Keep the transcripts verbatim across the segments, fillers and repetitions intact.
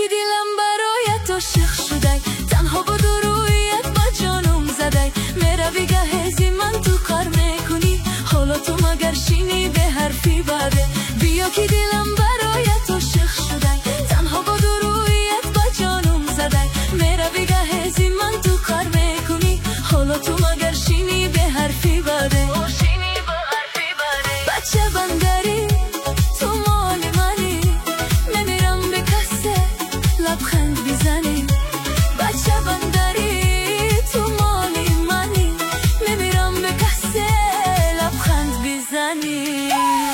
دیلم برایت عاشق شدی، تنها با دو رویت با جانم زدی. میروی گهزی من تو کار میکنی، حالا تو مگر شینی به حرفی بده. بیا که دیلم برایت عاشق شدی، تنها با دو رویت با جانم زدی. میروی گهزی من تو کار میکنی، حالا تو مگر شینی به حرفی بده. بچه بندری تو مال منی، نمیرم به کسی لبخند بزنی. بچه بندری تو مال منی، نمیرم به کسی لبخند بزنی.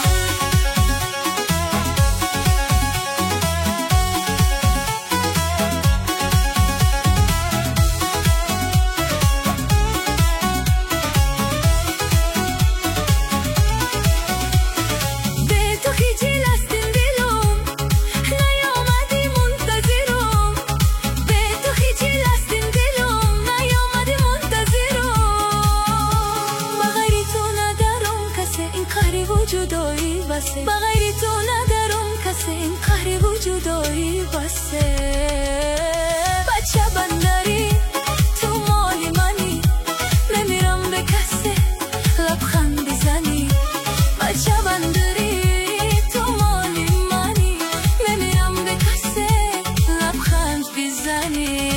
بغیر تو ندارم کسی، این قهر وجودایی بسه. بچه بندری تو مال منی، نمیرم به کسی لبخند بزنی. بچه بندری تو مال منی، نمیرم به کسی لبخند بزنی.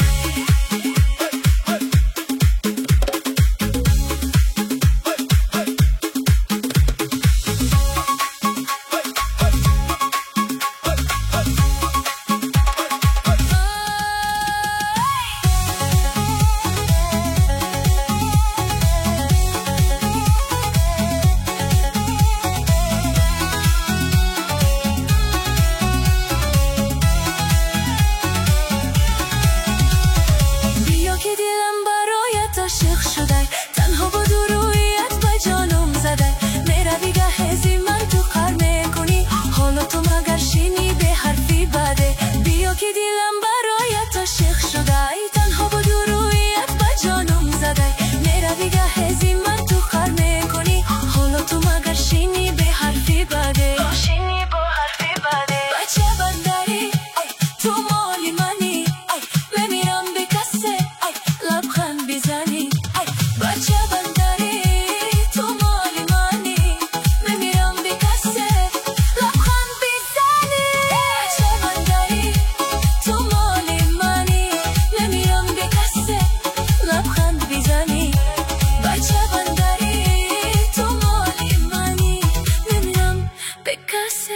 عاشق شدی، تنها با دو رویت با جانم زدی. میروی گهزی من تو کار میکنی، حالا تو مگر شینی به حرفی بده. بیا که دیلم برایت عاشق شدی، تنها با دو رویت با جانم زدی. میروی گهزی من تو کار میکنی، حالا تو مگر شینی به حرفی بده. شینی با حرفی بده. بچه بندری تو مال منی، نمیرم به کسی لبخند بزنی. بچه بندری تو مال منی، نمیرم به کسی لبخند بزنی. بچه بندری تو مال منی، نمیرم به کسی لبخند بزنی. بچه بندری تو مال منی، نمیرم به کسی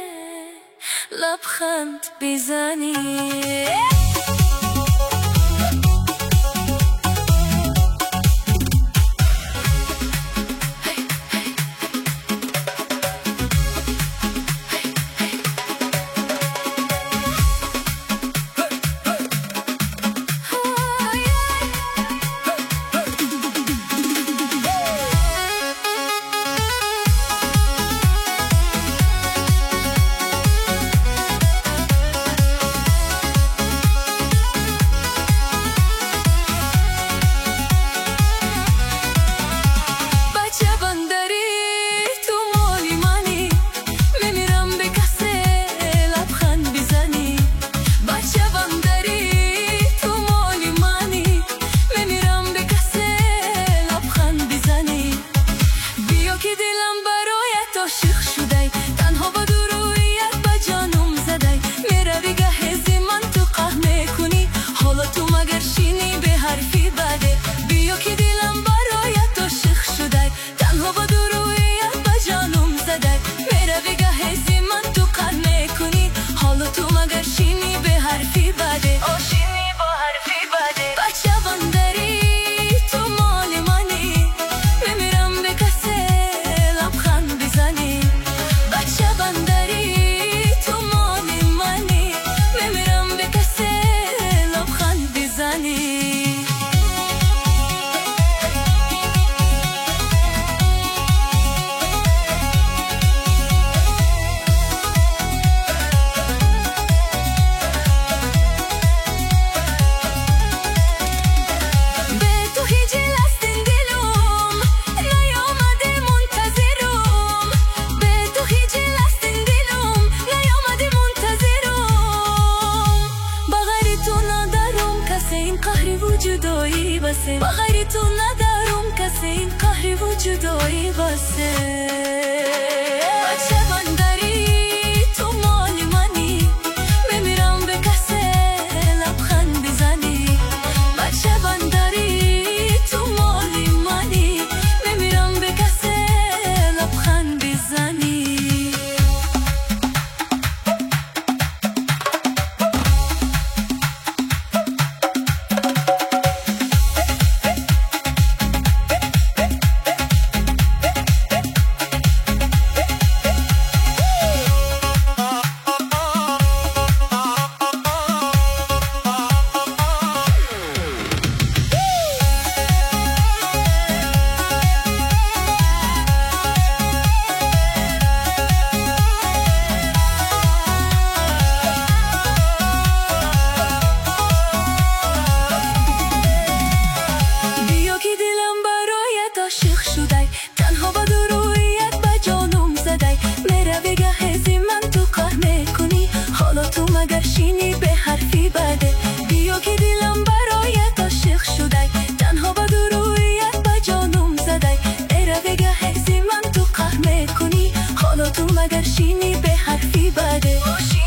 لبخند بزنی. واسه با غیر تو ندارم کسی این قهری و جدایی واسه بچه بندری تو مال منی بمیرم به کسی لبخند بزنی بچه بندری تو مال منی بمیرم به کسی لبخند بزنی عاشق شدی تنها با رویت با جانم زدی میروی گهزی من تو قهر میکنی حالا تو مگر شینی به حرفی بده بیا که دلم برایت عاشق شدی تنها با رویت با جانم زدی میروی گهزی من تو قهر میکنی حالا تو مگر شینی به حرفی بده